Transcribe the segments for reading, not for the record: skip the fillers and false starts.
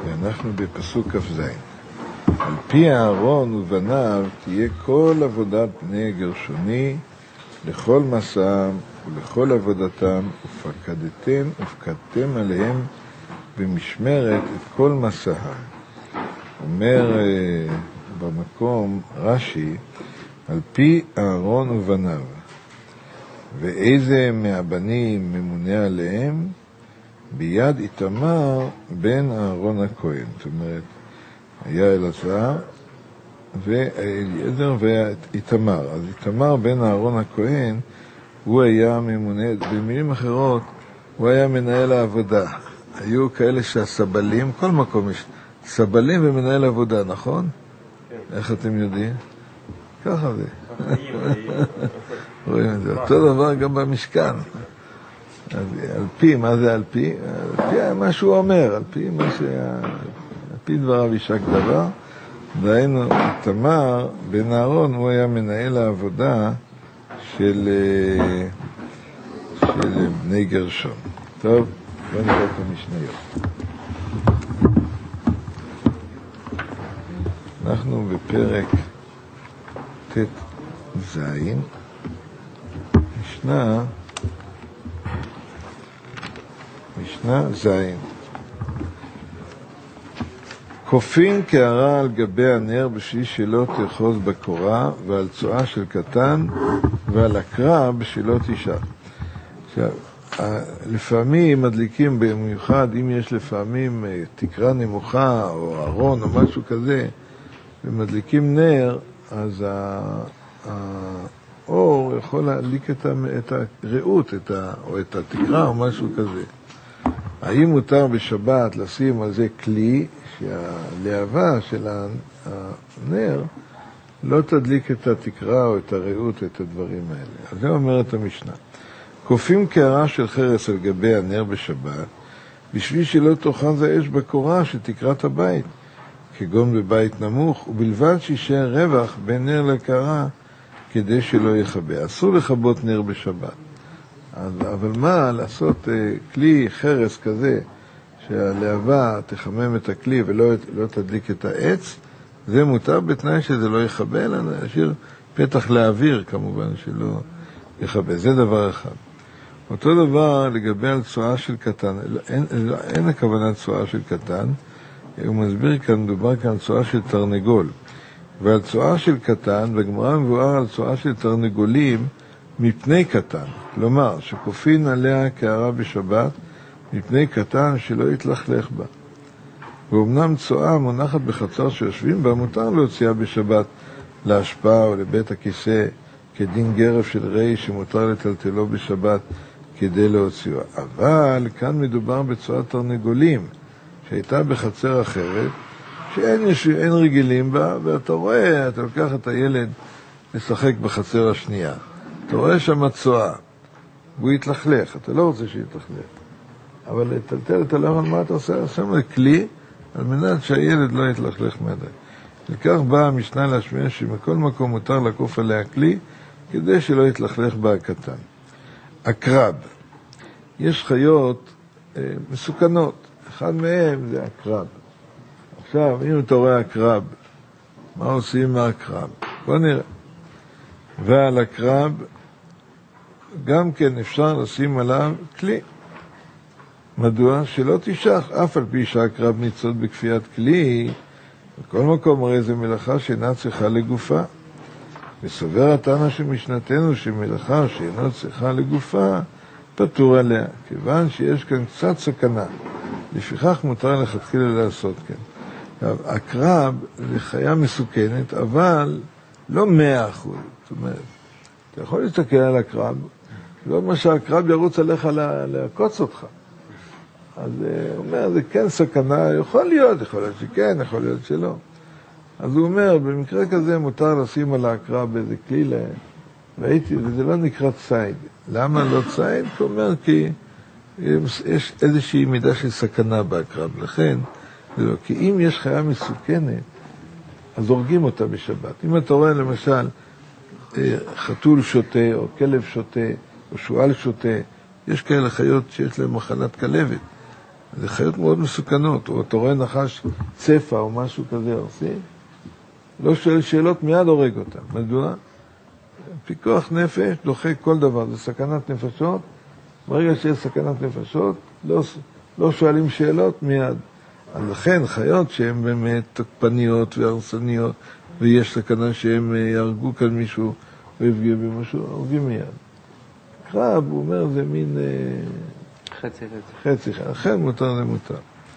ואנחנו בפסוק כ"ז. על פי אהרון ובניו תהיה כל עבודת בני גרשוני לכל מסעם ולכל עבודתם, ופקדתם עליהם במשמרת את כל מסעם. אומר במקום רש"י, על פי אהרון ובניו. ואיזה מהבנים ממונה עליהם? ביד איתמר בן אהרון הכהן. זאת אומרת, היה אלעזר ואליעזר ואיתמר. אז איתמר בן אהרון הכהן, הוא היה ממונה, במילים אחרות, הוא היה מנהל העבודה. היו כאלה שהסבלים, כל מקום יש סבלים ומנהל עבודה, נכון? כן. איך אתם יודעים? ככה זה. רואים את זה. אותו דבר גם במשכן. על פי, מה זה על פי? על פי מה שהוא אומר, על פי דבריו יישק דבר. דהיינו, איתמר בן אהרון, הוא היה מנהל העבודה של בני גרשון. טוב, בוא נראה את המשניות. אנחנו בפרק ט"ז, משנה ז'. כופין קערה על גבי הנר בשביל שלא תאחוז בקורה, ועל צואה של קטן ועל הקרא בשביל תשאר. עכשיו, לפעמים מדליקים במיוחד, אם יש לפעמים תקרה נמוכה או ארון או משהו כזה, ומדליקים נר, אז האור יכול להדליק את הראות, או את התקרה או משהו כזה. האם מותר בשבת לשים על זה כלי שהלהבה של הנר לא תדליק את התקרה או את הראות, את הדברים האלה? אז זה אומרת המשנה. כופים קערה של חרס על גבי הנר בשבת, בשביל שלא תאחז האש בקורה שתקרת הבית, כגון בבית נמוך, ובלבד שישאר רווח בין נר לקערה כדי שלא יכבה. אסור לכבות נר בשבת. אבל מה, לעשות כלי חרס כזה שהלהבה תחמם את הכלי ולא תדליק את העץ, זה מותר בתנאי שזה לא יכבה, אלא נשאיר פתח לאוויר כמובן שלא יכבה. זה דבר אחד. אותו דבר לגבי על צואה של קטן. אין הכוונה צואה של קטן. הוא מסביר כאן, מדובר כאן על צואה של תרנגול. ועל צואה של קטן, בגמרא מבואר על צואה של תרנגולים מפני קטן. כלומר, שכופין עליה קערה בשבת מפני קטן שלא יתלכלך בה. ואומנם צואה מונחת בחצר שיושבים בה, מותר להוציאה בשבת להשפעה או לבית הכיסא, כדין גרף של רי שמותר לטלטלו בשבת כדי להוציאו. אבל כאן מדובר בצואת תרנגולים שהייתה בחצר אחרת, שאין רגילים בה, ואתה רואה, אתה לוקח את הילד לשחק בחצר השנייה. אתה רואה שם צואה, והוא יתלכלך, אתה לא רוצה שיתלכלך. אבל לטלטל את הלחם, מה אתה עושה? שם לכלי, על מנת שהילד לא יתלכלך מדי. לכך באה המשנה להשמיע שמכל מקום מותר לקוף עליה כלי, כדי שלא יתלכלך בה הקטן. הקרב. יש חיות מסוכנות. אחד מהם זה הקרב. עכשיו, אם אתה רואה הקרב, מה עושים עם הקרב? בוא נראה. ועל הקרב, גם כן אפשר לשים עליו כלי. מדוע? שלא תשך, אף על פי שהקרב ניצוד בכפיית כלי, בכל מקום הרי זה מלאכה שאינה צריכה לגופה. וסובר התנא שמשנתנו שמלאכה שאינה צריכה לגופה, פטור עליה, כיוון שיש כאן קצת סכנה. לפיכך מותר לכתחילה לעשות כן. הקרב זה חיה מסוכנת, אבל לא 100%. זאת אומרת, אתה יכול להסתכל על הקרב, לא מה שהקרב ירוץ עליך לעקוץ אותך. אז הוא אומר, זה כן סכנה, יכול להיות שכן, יכול להיות שלא. אז הוא אומר, במקרה כזה מותר לשים על הקרב איזה כלי וזה לא נקרא ציד. למה לא ציד? הוא אומר, כי יש איזושהי מידה של סכנה בהקרב, לכן, כי אם יש חיה מסוכנת, אז הורגים אותה בשבת. אם אתה רואה למשל חתול שוטה, או כלב שוטה, או שועל שוטה, יש כאלה חיות שיש להם מחלת כלבת. זה חיות מאוד מסוכנות, או אתה רואה נחש צפה או משהו כזה עושים, לא שואל שאלות, מיד הורג אותם. מדוע? פיקוח נפש דוחה כל דבר, זה סכנת נפשות, ברגע שיש סכנת נפשות, לא שואלים שאלות מיד. אז לכן חיות שהן באמת תוקפניות והרסניות, ויש סכנה שהם יהרגו כאן מישהו ויפגעו במשהו, הורגים מיד. קרב, הוא אומר, זה מין חצי, לכן מותר למותר.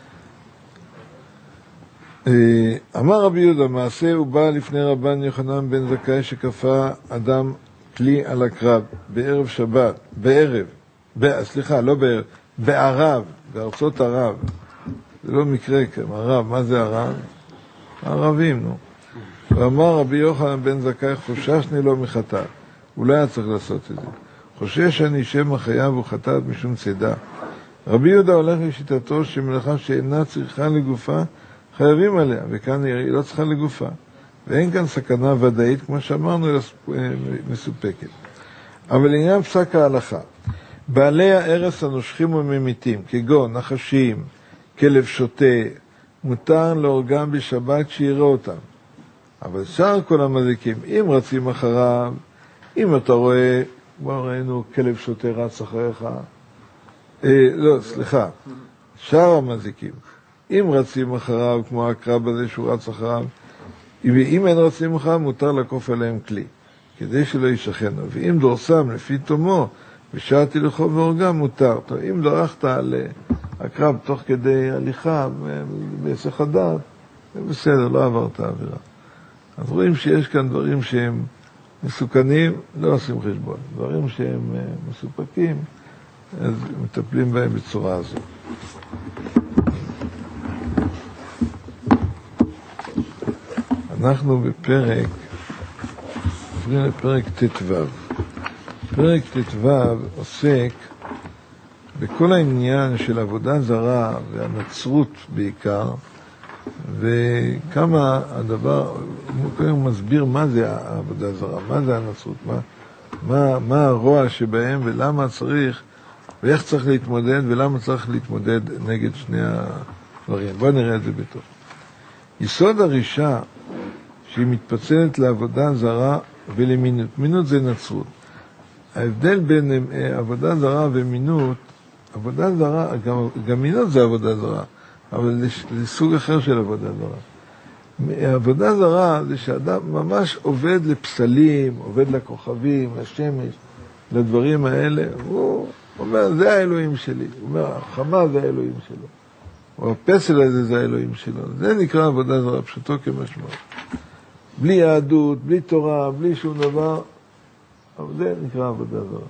אמר רבי יהודה, מעשה הוא בא לפני רבן יוחנן בן זכאי שכפה אדם כלי על הקרב בערב שבת, בערב, בארצות ערב. זה לא מקרה כאן, ערב, מה זה ערב? הערבים, נו. ואמר רבי יוחנן בן זכאי, חוששני לו מחטאת. הוא לא היה צריך לעשות את זה. חושש אני שם החייב הוא חטאת משום צידה. רבי יהודה הולך לשיטתו שמלאכה שאינה צריכה לגופה, חייבים עליה, וכאן היא לא צריכה לגופה. ואין כאן סכנה ודאית, כמו שאמרנו, אלא מסופקת. אבל לעניין פסק ההלכה, בעלי הערס הנושכים וממיתים, כגון נחשים, כלב שוטה, מותר להורגם בשבת שיראה אותם. אבל שאר כל המזיקים, אם רצים אחריו, אם אתה רואה, כבר ראינו כלב שוטה רץ אחריך, שאר המזיקים, אם רצים אחריו, כמו הקרב הזה שהוא רץ אחריו, ואם אין רצים אחריו, מותר לקוף עליהם כלי, כדי שלא ישכנו. ואם דורסם לפי תומו, ושעתי לחוב והורגם, מותר. טוב, אם דרכת על הקרב תוך כדי הליכה, בהיסח הדעת, זה בסדר, לא עברת עבירה. אז רואים שיש כאן דברים שהם מסוכנים, לא עושים חשבון. דברים שהם מסופקים, אז מטפלים בהם בצורה הזו. אנחנו בפרק, עוברים לפרק ט"ו. פרק ט"ו עוסק בכל העניין של עבודה זרה והנצרות בעיקר, וכמה הדבר, הוא מסביר מה זה העבודה זרה, מה זה הנצרות, מה הרוע שבהם ולמה צריך, ואיך צריך להתמודד ולמה צריך להתמודד נגד שני הדברים. בואו נראה את זה בתוך. יסוד הרישה שהיא מתפצלת לעבודה זרה ולמינות. מינות זה נצרות. ההבדל בין עבודה זרה ומינות, עבודה זרה, גם מינות זה עבודה זרה, אבל זה סוג אחר של עבודה זרה. עבודה זרה זה שאדם ממש עובד לפסלים, עובד לכוכבים, לשמש, לדברים האלה. הוא אומר, זה האלוהים שלי. הוא אומר, החמה זה האלוהים שלו. או הפסל הזה זה האלוהים שלו. זה נקרא עבודה זרה, פשוטו כמשמעות. בלי יהדות, בלי תורה, בלי שום דבר, אבל זה נקרא עבודה זרה.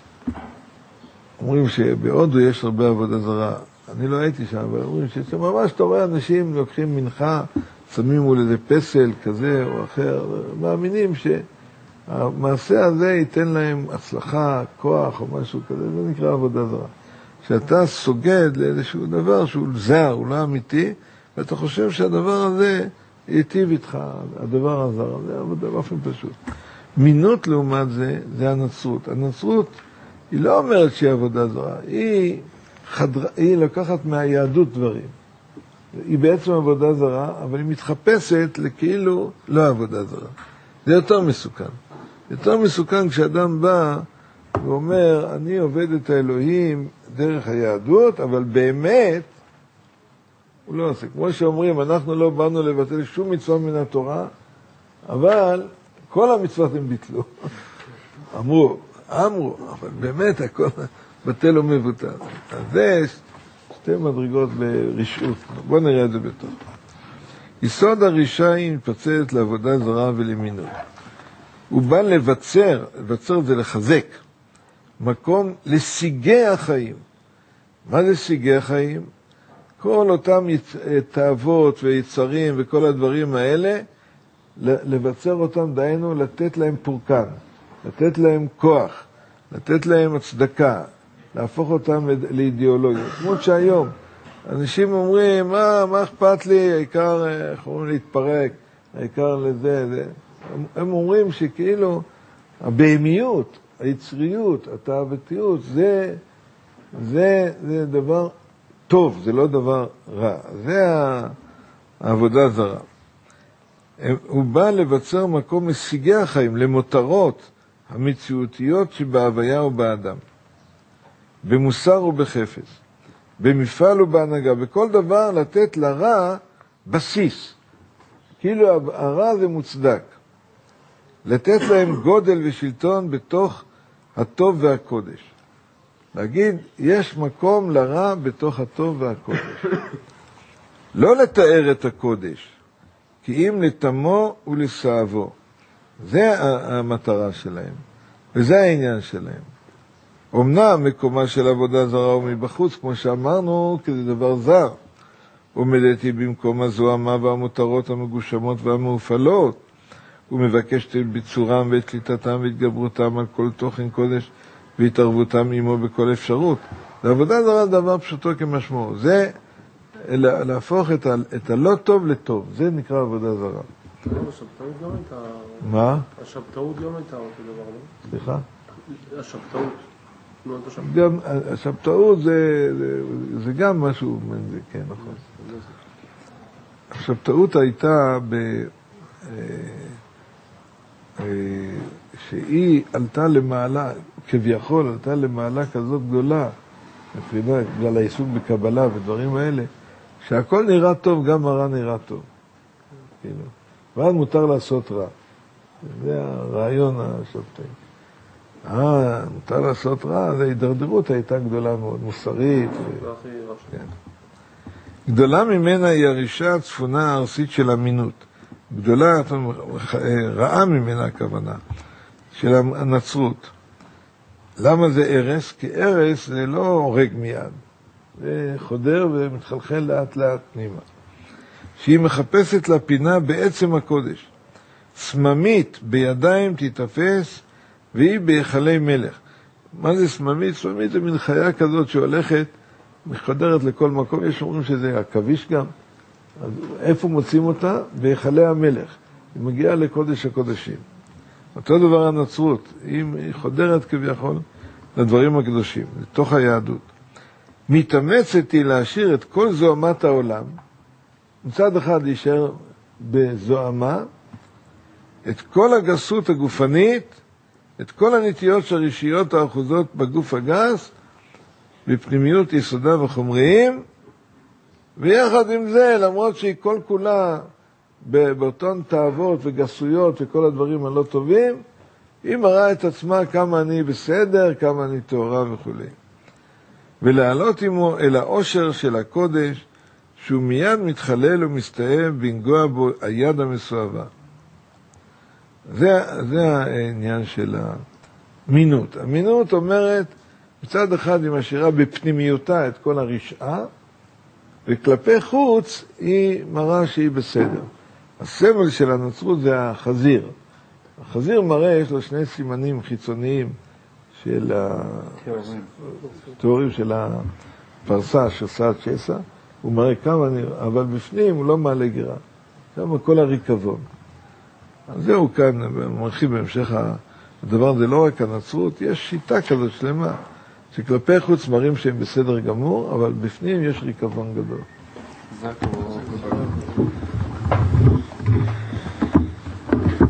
אומרים שבהודו יש הרבה עבודה זרה. אני לא הייתי שם, אבל אומרים שממש אתה רואה אנשים לוקחים מנחה, שמים מול איזה פסל כזה או אחר, מאמינים שהמעשה הזה ייתן להם הצלחה, כוח או משהו כזה, זה נקרא עבודה זרה. שאתה סוגד לאיזשהו דבר שהוא זר, הוא לא אמיתי, ואתה חושב שהדבר הזה ייטיב איתך, הדבר הזר, זה עבודה באופן פשוט. מינות לעומת זה, זה הנצרות. הנצרות היא לא אומרת שהיא עבודה זרה, היא לקחת מהיהדות דברים. היא בעצם עבודה זרה, אבל היא מתחפשת לכאילו לא עבודה זרה. זה יותר מסוכן. יותר מסוכן כשאדם בא ואומר, אני עובד את האלוהים דרך היהדות, אבל באמת הוא לא עושה. כמו שאומרים, אנחנו לא באנו לבטל שום מצווה מן התורה, אבל כל המצוות הם ביטלו. אמרו, אבל באמת הכל בטל ומבוטל. אז זה שתי מדרגות ברשעות. בואו נראה את זה בתוך. יסוד הרישה היא מתפצלת לעבודה זרה ולמינות. הוא בא לבצר זה לחזק, מקום לסיגי החיים. מה זה סיגי החיים? כל אותם תאוות ויצרים וכל הדברים האלה, לבצר אותם, דהיינו לתת להם פורקן, לתת להם כוח, לתת להם הצדקה, להפוך אותם לאידיאולוגיה. כמו שהיום, אנשים אומרים, מה אכפת לי, העיקר, איך אומרים, להתפרק, העיקר לזה. הם אומרים שכאילו הבהמיות, היצריות, התאוותיות, זה דבר טוב, זה לא דבר רע. זה העבודה זרה. הוא בא לבצר מקום משיגי החיים, למותרות המציאותיות שבהוויה ובאדם, במוסר ובחפץ, במפעל ובהנהגה, בכל דבר לתת לרע בסיס. כאילו הרע זה מוצדק. לתת להם גודל ושלטון בתוך הטוב והקודש. להגיד, יש מקום לרע בתוך הטוב והקודש. לא לתאר את הקודש, כי אם לתמו ולסעבו. זה המטרה שלהם, וזה העניין שלהם. אמנם מקומה של עבודה זרה הוא מבחוץ, כמו שאמרנו, כי זה דבר זר. עומדת היא במקום הזוהמה והמותרות המגושמות והמאופלות, ומבקשת את ביצורם ואת קליטתם והתגברותם על כל תוכן קודש והתערבותם עמו בכל אפשרות. לעבודה זרה זה דבר פשוטו כמשמעו. זה להפוך את הלא טוב לטוב. זה נקרא עבודה זרה. השבתאות גם הייתה... מה? השבתאות גם הייתה אותו דבר, לא? סליחה? השבתאות. גם השבתאות זה גם משהו, כן, נכון. השבתאות הייתה שהיא עלתה למעלה, כביכול עלתה למעלה כזאת גדולה, בגלל העיסוק בקבלה ודברים האלה, שהכל נראה טוב, גם הרע נראה טוב. ואז מותר לעשות רע. זה הרעיון השבתאי. מותר לעשות רע, זה הידרדרות הייתה גדולה מאוד, מוסרית. גדולה ממנה היא הרישה הצפונה הארסית של אמינות. גדולה, רעה ממנה הכוונה, של הנצרות. למה זה ערס? כי ערס זה לא הורג מיד. זה חודר ומתחלחל לאט לאט פנימה. שהיא מחפשת לפינה בעצם הקודש. סממית בידיים תתפס, והיא בהיכלי מלך. מה זה סממית? סממית זה מין חיה כזאת שהולכת, מחדרת לכל מקום. יש אומרים שזה הכביש גם. אז איפה מוצאים אותה? בהיכלי המלך. היא מגיעה לקודש הקודשים. אותו דבר הנצרות. היא חודרת כביכול לדברים הקדושים, לתוך היהדות. מתאמצת היא להשאיר את כל זוהמת העולם, מצד אחד להישאר בזוהמה, את כל הגסות הגופנית, את כל הנטיות הראשיות האחוזות בגוף הגס, בפנימיות יסודיו החומריים, ויחד עם זה, למרות שהיא כל כולה באותן תאוות וגסויות וכל הדברים הלא טובים, היא מראה את עצמה כמה אני בסדר, כמה אני טהורה וכו'. ולעלות עמו אל האושר של הקודש, שהוא מיד מתחלל ומסתאב בנגוע בו היד המסועבה. זה העניין של המינות. המינות אומרת, מצד אחד היא משאירה בפנימיותה את כל הרשעה, וכלפי חוץ היא מראה שהיא בסדר. הסמל של הנצרות זה החזיר. החזיר מראה, יש לו שני סימנים חיצוניים של התיאורים של הפרסה שעושה שסע. הוא מראה כמה, אבל בפנים הוא לא מעלה גירה. שם כל הריקבון. אז זהו כאן, מרחיב בהמשך הדבר, זה לא רק הנצרות, יש שיטה כזאת שלמה, שכלפי חוץ מראים שהם בסדר גמור, אבל בפנים יש ריקבון גדול.